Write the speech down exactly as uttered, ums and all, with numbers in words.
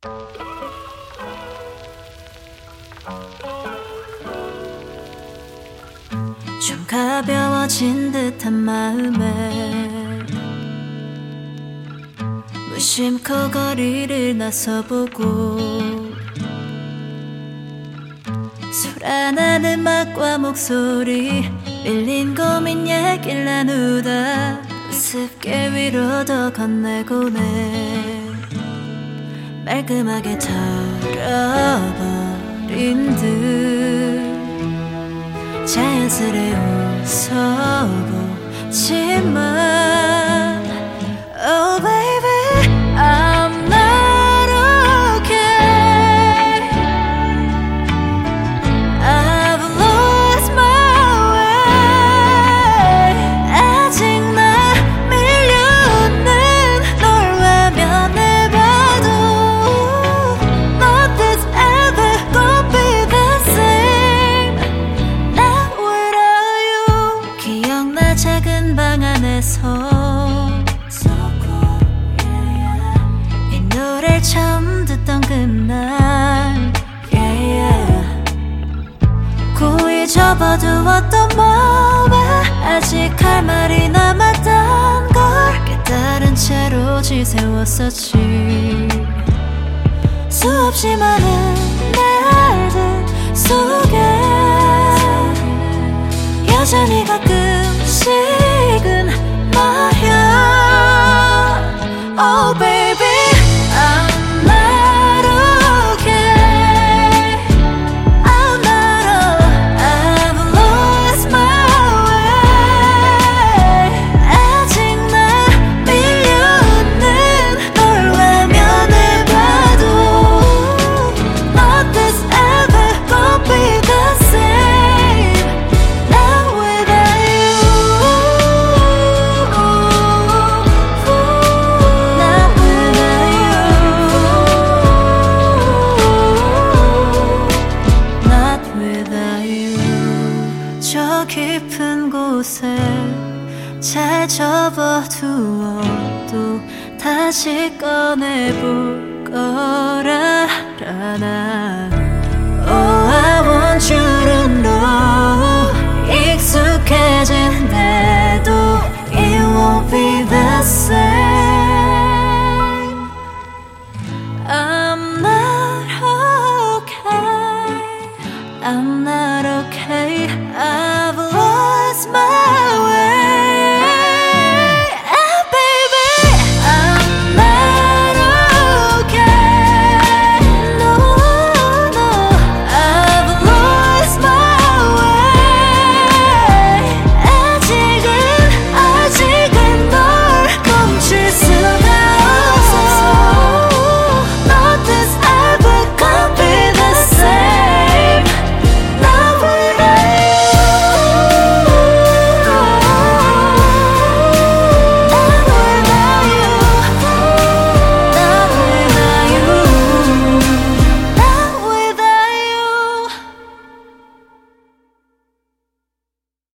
좀 가벼워진 듯한 마음에 무심코 거리를 나서보고 소란한 음악과 목소리 밀린 고민 얘길 나누다 우습게 위로도 건네고네 말끔하게 털어버린 듯 자연스레 웃어보지만 Oh baby I'm not okay I've lost my way 아직 나 밀려오는 널 외면해봐도 Nothing's ever gonna be the same Not without you 기억나 작은 방 안에서 이 노래를 처음 듣던 그날 yeah, yeah. 고이 접어두었던 마음에 아직 할 말이 남았던 걸 깨달은 채로 지새웠었지 수없이 많은 날들 속에 여전히 가끔씩은 나야 Oh baby I'm not okay I'm not oh I've lost my way 아직 나 밀려오는 널 외면해봐도 Nothing's ever gonna be the same Not without you Not without you Not without you 저 깊은 곳에 잘 접어두어도 다시 꺼내볼 거라 나 Oh I want you to know 익숙해진데도 It won't be the same